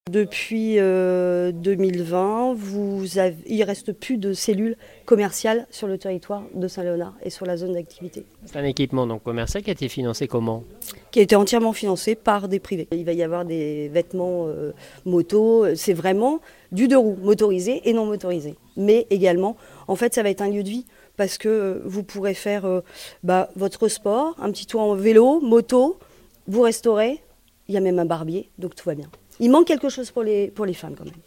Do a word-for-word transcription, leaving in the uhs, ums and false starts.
Depuis euh, deux mille vingt, vous avez, il ne reste plus de cellules commerciales sur le territoire de Saint-Léonard et sur la zone d'activité. C'est un équipement donc commercial qui a été financé comment ? Qui a été entièrement financé par des privés. Il va y avoir des vêtements euh, moto, c'est vraiment du deux roues, motorisé et non motorisé. Mais également, en fait, ça va être un lieu de vie parce que euh, vous pourrez faire euh, bah, votre sport, un petit tour en vélo, moto, vous restaurez, il y a même un barbier, donc tout va bien. Il manque quelque chose pour les, pour les femmes quand même.